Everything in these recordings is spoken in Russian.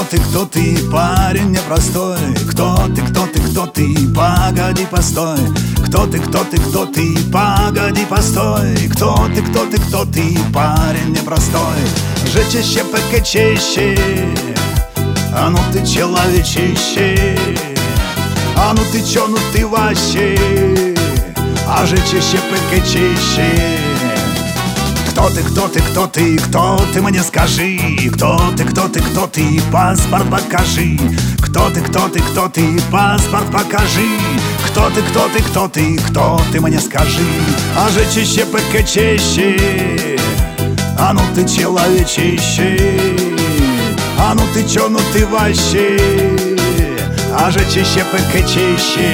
ты, парень непростой? Кто ты, погоди, постой. Кто ты, погоди, постой. Кто ты, парень непростой? Жечище, пекачище, а ну ты человечище. А ну ты чё, ну ты вообще? А жечище, пекачище. Кто ты, мне скажи. Кто ты, паспорт покажи. Кто ты, паспорт покажи. Кто ты, мне скажи. А жечище, пекачище, а ну ты человечище. А ну ты чё, ну ты вообще? А жечище, пекачище.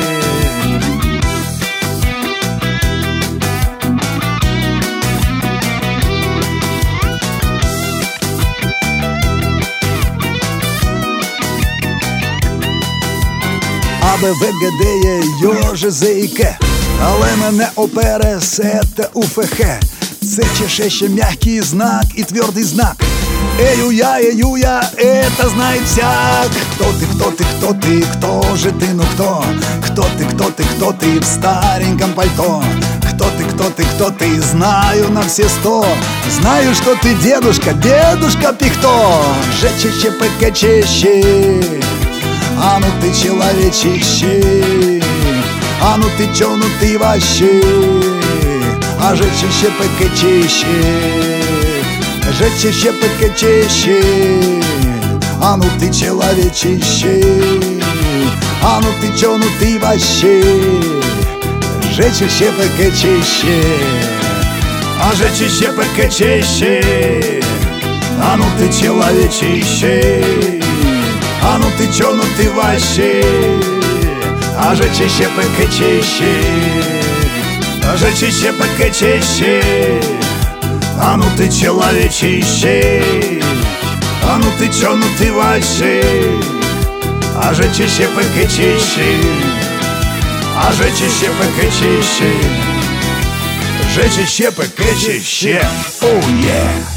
А, Б, В, Г, Д, Е, Й, Ж, З і К. Але мене опере С, Т, У, Ф, Х. Це ще мягкий знак и твердый знак. Эю я, это знает всяк. Кто же ты, ну кто? Кто ты в стареньком пальто? Кто ты, знаю на все 100. Знаю, что ты дедушка Пихто. Жечище, пекачище, а ну ты человечище. А ну ты чё, ну ты вообще? А жечище, пекачище. Жечище, пекачище, а ну ты человечище. А ну ты чё, ну ты вообще? Жечище, пекачище. А жечище, пекачище, а ну ты человечище. А ну ты чё, ну ты вообще? А жечище, пекачище. А жечище, пекачище, а ну ты человечище. А ну ты чё, ну ты вообще? А жечище, пекачище. А жечище, пекачище. Жечище, пекачище. Оу, yeah.